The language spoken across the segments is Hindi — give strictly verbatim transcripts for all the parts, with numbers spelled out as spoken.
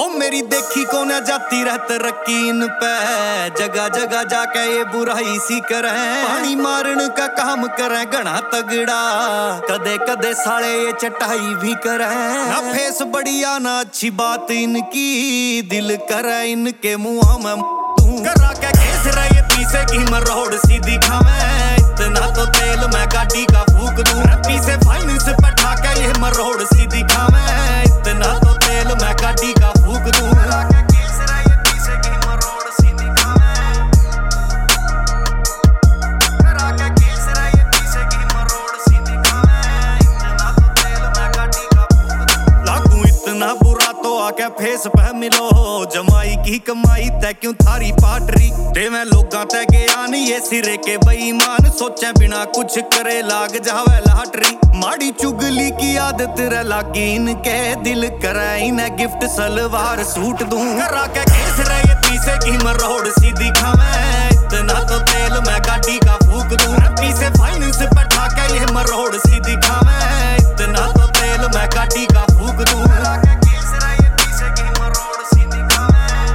ओ मेरी देखी कौन जाती रहत रकीन पे, जगह जगह जाके ये बुराई सी करे। पानी मारन का काम करे घना तगड़ा, कदे कदे साले ये चटाई भी करे। ना फेस बढ़िया ना अच्छी बात इनकी, दिल करे इनके मुँह में तू करा के केस रहे पीछे की मरोड़ सीधी खावे। इतना तो तेल मैं गाड़ी का फूक दूं, पीछे फाइनेंस बैठा के ये मरोड़ सीधी खावे। इतना तो तेल मैं गाड़ी का फूक दूं, करा के केस रहे पीछे की मरोड़ सीधी खावे। करा के केस रहे पीछे की मरोड़ सीधी खावे। इतना तो तेल मैं गाड़ी का फूक दूं, लागू इतना बुरा तो आके फेस पे मिलो। जमाई की कमाई तै क्यों थारी पाटरी, ते मैं लोगां तै गया नी ये सिरे के बेईमान। सोचे बिना कुछ करे लाग जावे लाटरी, माड़ी चुगली की आदत रे लागी इनके। दिल करे इन्हें गिफ्ट सलवार सूट दूं, करा के केस रहे पीछे की मरोड़ सीधी खावे। इतना तो तेल मैं गाड़ी का फूक दूं, पीछे फाइनेंस बैठा के ये मरोड़ सीधी खावे। इतना तो तेल मैं गाड़ी का फूक दूं, करा के केस रहे पीछे की मरोड़ सीधी खावे।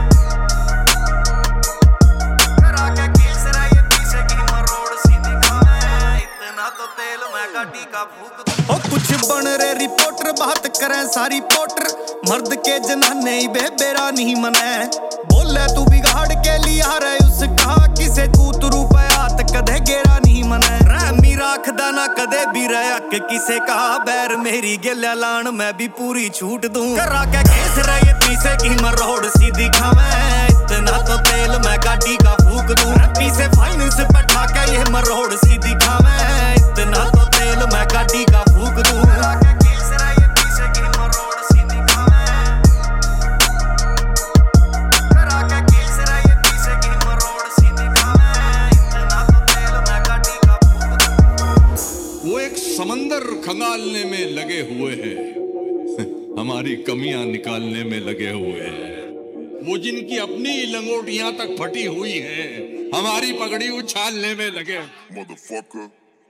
करा के केस रहे पीछे की मरोड़ सीधी खावे। इतना तो तेल मैं गाड़ी का फूक दूं। ओ कुछ बन रे रिपोर्टर बात करें सारी पोटर, मर्द के जनाने ही बेबेरा नहीं मने। बोले तू बिगाड़ के लिया रे उसका, किसे कूतरू पे हाथ कदे गेरा नहीं मने। रहमी राखदा ना कदे भी रहा के किसे का बैर, मेरी गेल्या लान मैं भी पूरी छूट दूं। करा के केस रहे पीछे की मरोड़ सीधी खावे। इतना तो तेल मैं गाड़ी का फूक दूं, पीछे फाइनेंस बैठा के ये मरोड़ सीधी खावे। इतना तो तेल मैं गाड़ी का फूक दूं, करा के केस रहे पीछे की मरोड़ सीधी खावे। करा के केस रहे पीछे की मरोड़ सीधी खावे। इतना तो तेल मैं गाड़ी का फूक दूं। वो एक समंदर खंगालने में लगे हुए हैं, हमारी कमियां निकालने में लगे हुए हैं। वो जिनकी अपनी लंगोटियां तक फटी हुई हैं, हमारी पगड़ी उछालने में लगे। Motherfucker.